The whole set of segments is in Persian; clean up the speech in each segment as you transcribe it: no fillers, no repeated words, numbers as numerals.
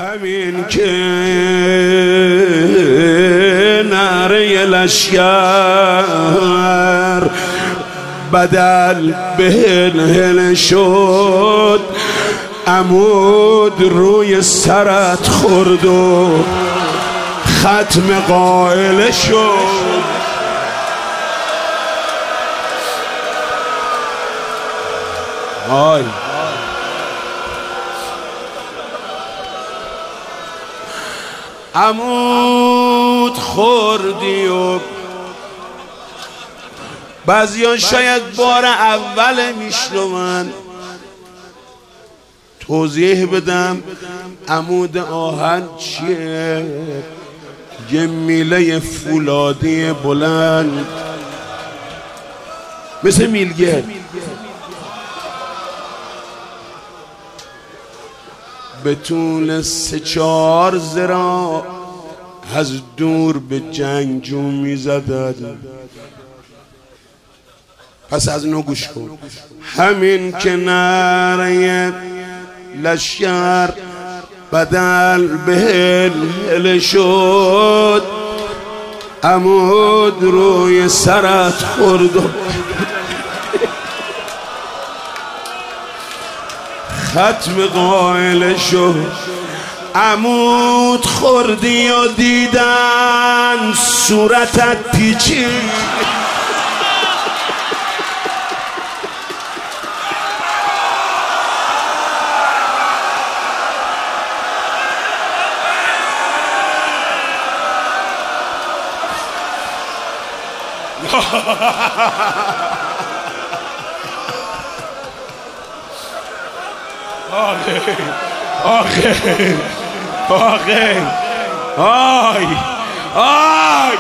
همین که نعره لشکر بدل به هل شد، عمود روی سرت خورد و ختم قائل شد. آی عمود خوردی و بعضیان شاید بار اول میشنون. توضیح بدم عمود آهن چیه؟ یه میله فولادی بلند مثل میلگرد به طول 3-4 ذراع از دور به جنگجو میزدد. پس از نو گوش کن. همین که نعره لشکر بدل به هل شد، عمود روی سرت خورد و ختم قائل شد. عمود خوردی و دیدن صورتت پیچید، آی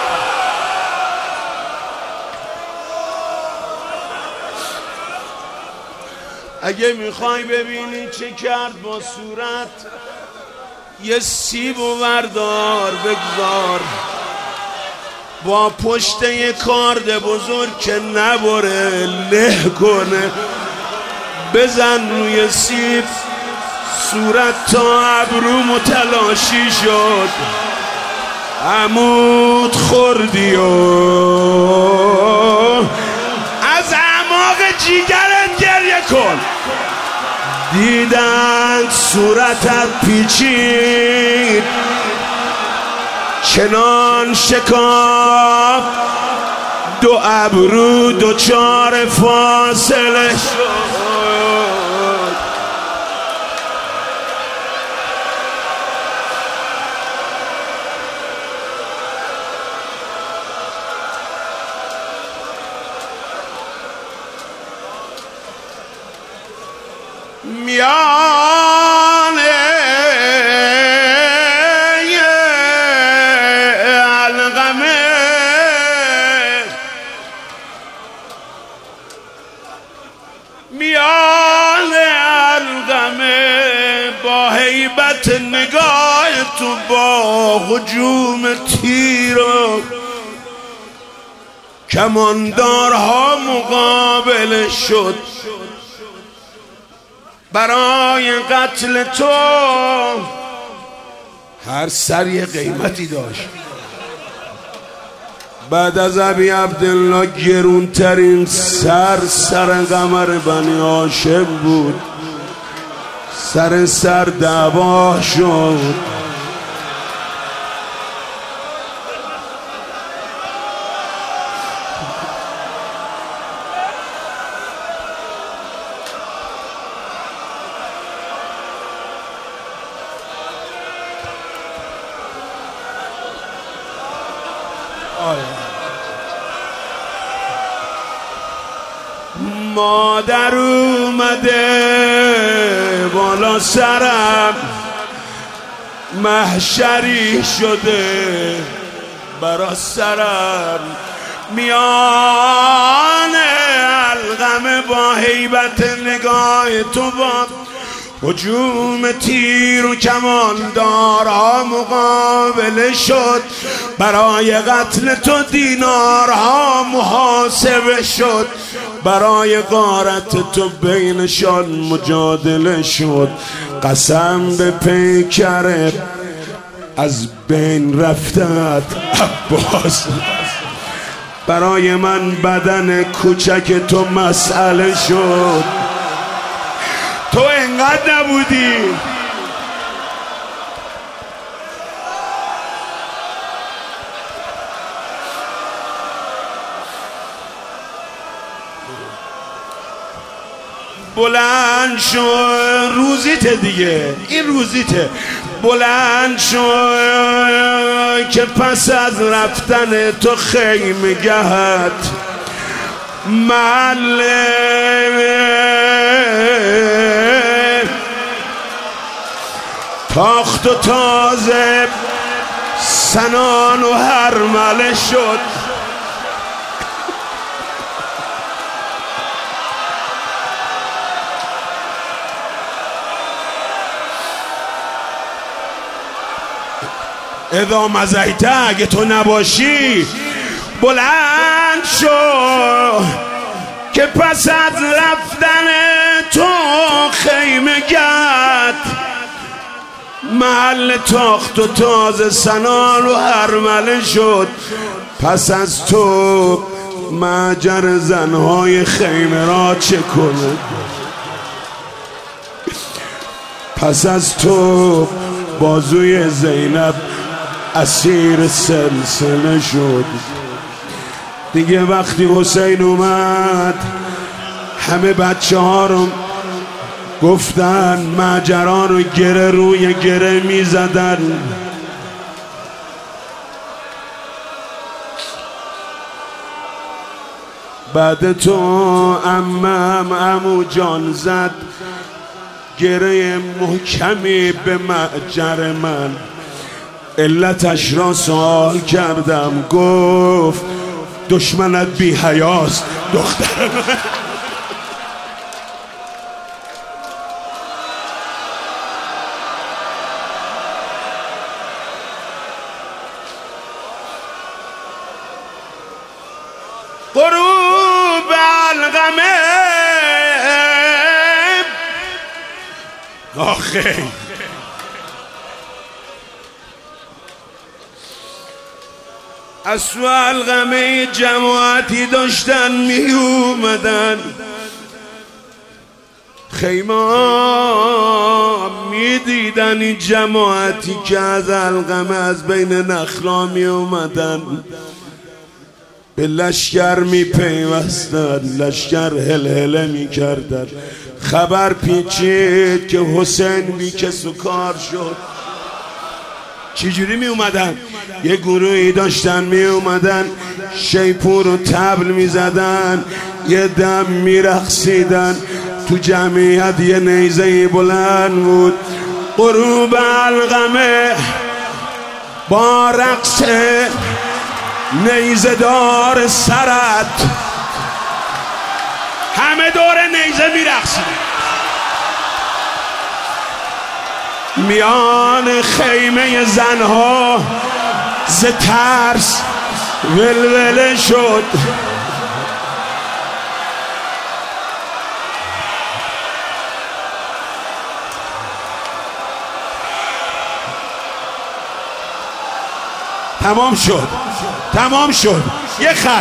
اگه میخوای ببینی چه کرد با صورت، یه سیب و بردار بگذار با پشت یه کارد بزرگ که نبره له کنه، بزن روی سیب، صورت تا ابرو متلاشی شد. عمود خوردی و از اعماق جیگرت گریه کن. دیدن صورتت پیچید، چنان شکاف دو ابرو دوچار فاصله شد. میان القمه با هیبت نگاه تو با هجوم تیر و کماندارها مقابل شد. برای قتل تو هر سر یه قیمتی داشت. بعد از ابی عبدالله گرونترین سر قمر بنی هاشم بود. سر دعوا شد. مادر اومده بالا سرم، محشری شده برا سرم. میان القمه با هیبت نگاه تو با هجوم تیر و کماندارها مقابله شد، برای قتل تو دینارها محاسبه شد، برای غارت تو بینشان مجادله شد. قسم به پیکر از بین رفتت عباس، برای من بدن کوچک تو مسئله شد. تو انقدر نبودی بلند شو، روزیته دیگه، این روزیته. بلند شو که پس از رفتن تو خیمگهت محل تاخت و تازه سنان و هرمله شد. اذا مزیته، اگه تو نباشی بلند شو که پس از رفتن تو خیمگت محل تاخت و تازه سنان و هرمله شد. پس از تو مهجر زنهای خیمه را چه کنه؟ پس از تو بازوی زینب اسیر سلسله شد. دیگه وقتی حسین اومد همه بچه ها رو گفتن، مهجران رو گره روی گره می زدن. بعد تو عمم عمو جان زد گره محکمی به مهجر من. علتش را سوال کردم، گفت دشمنت بی حیاست دختر من. غروب القمه آخه از تو القمه جماعتی داشتن می اومدن، خیمه می دیدن این جماعتی که از القمه از بین نخلا می اومدن، به لشکر می پیوستن، لشکر هلهله می کردن. خبر پیچید که حسین بی کس و کار شد. چجوری می اومدن؟ یه گروهی داشتن می اومدن شیپور و طبل می زدن، یه دم می رقصیدن. تو جمعیت یه نیزه بلند بود. غروب القمه با رقص نیزه دار سرت همه دور نیزه می رقصیدن. میان خیمه زنها ز ترس ولوله شد. تمام شد. یه خط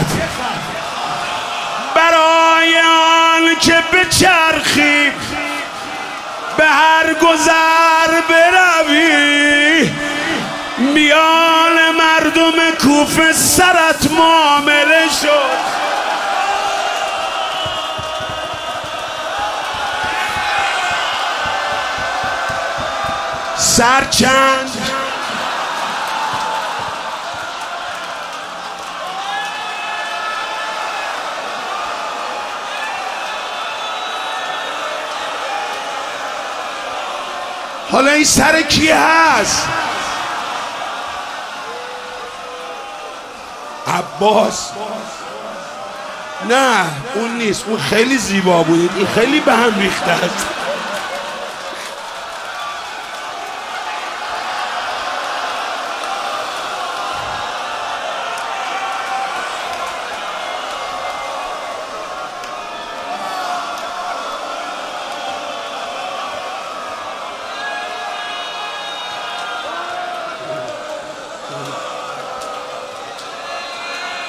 برای آن که بچرخی به هر گذر بروی، میان مردم کوفه سرت معامله شد. سرچند حالا این سر کی هست؟ عباس؟ نه اون نیست، اون خیلی زیبا بود، این خیلی به هم ریخته است.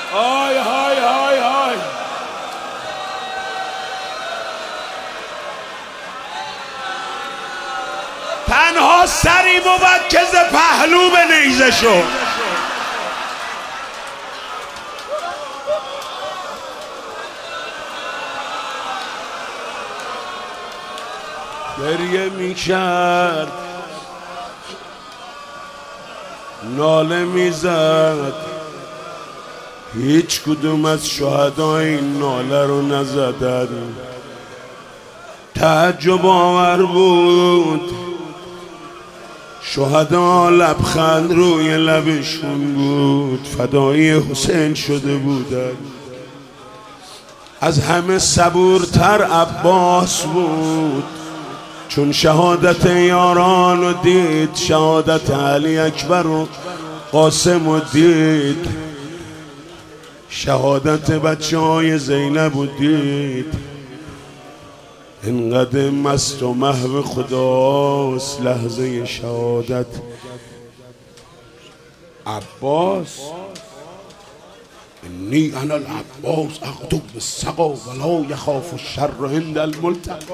آی های های های. تنها سری بود که ز پهلو به نیزه شد. گریه میکرد، ناله میزد، هیچ کدوم از شهدا این ناله رو نزدن. تعجب آور بود، شهدا لبخند روی لبشون بود، فدایی حسین شده بودن. از همه صبورتر عباس بود، چون شهادت یاران رو دید، شهادت علی اکبر و قاسم رو دید، شهادت بچه های زینب رو دید. انقدر مست و محو خداست لحظه شهادت. عباس انی انا العباس اغدو بالسقا ولا یخاف الشر عند الملتقا.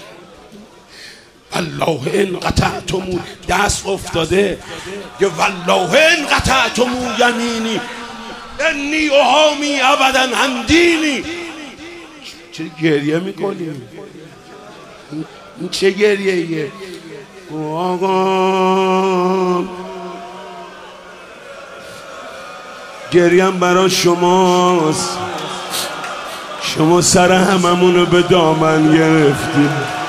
والله ان قطعتمو، دست افتاده یه والله ان قطعتمو یمینی انی احامی ابدا عن دینی. چرا گریه میکنی؟ این چه گریه ایه؟ آقا گریم برای شماست، شما سر هممونو به دامن گرفتی.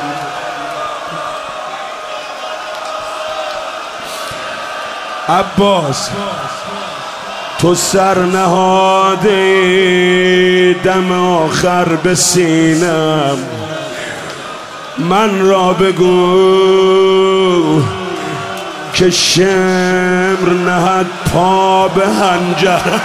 عباس تو سر نهاده دم آخر به سینم، من را بگو که شمر نهد پا به هنجرم.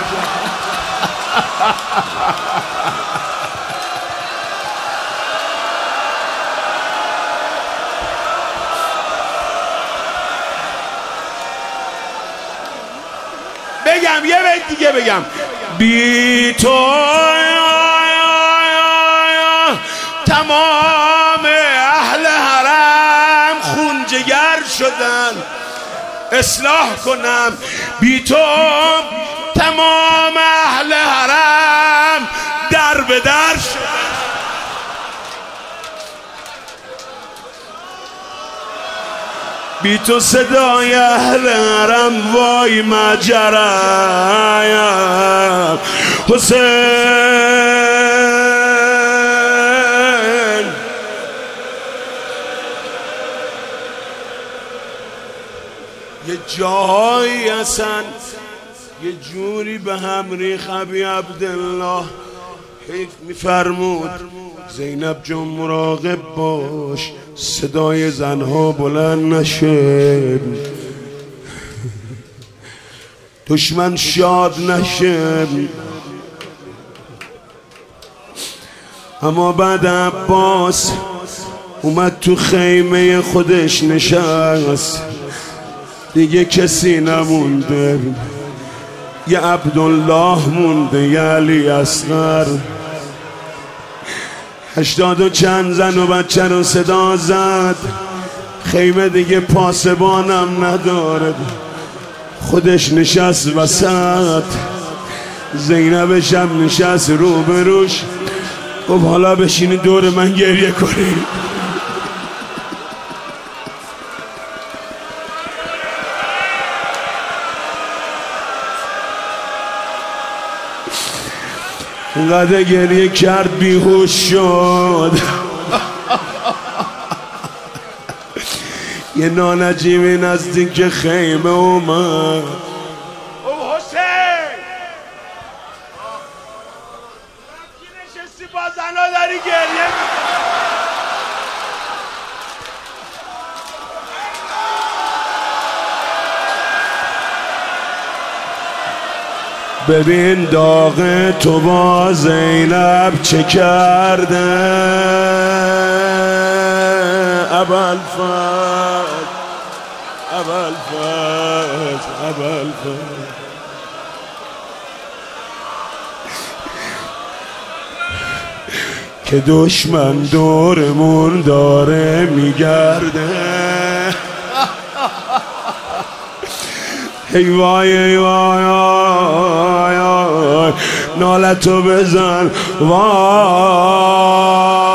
بگم یه بیت دیگه بگم. بی تو تمام اهل حرم خون جگر شدن، اصلاح کنم. بی تو تمام اهل حرم در به در شدن. بی تو صدای اهل حرم وای مجرم. حسین یه جایی اصلا یه جوری به هم ریخ ابی عبدالله حیف میفرمود زینب جان مراقب باش صدای زنها بلند نشه، دشمن شاد نشه. اما بعد عباس اومد تو خیمه خودش نشست، دیگه کسی نمونده، یه عبدالله مونده، یه علی اصغر. 80 و چند زن و بچه رو صدا زد، خیمه دیگه پاسبانم نداره، خودش نشست وسط، زینبش هم نشست روبروش، گفت حالا بشینی دور من گریه کنی. اینقدر گریه کرد بیهوش شد. یه نانجیمی نزدیک خیمه اومد. او حسین وقتی نشستی با زنها داری گریه ببین داغ تو با زینب چه کرده. ابوالفضل ابوالفضل ابوالفضل که دشمن دورمون داره میگرده. ای وای ای وای نالتو بزن وای.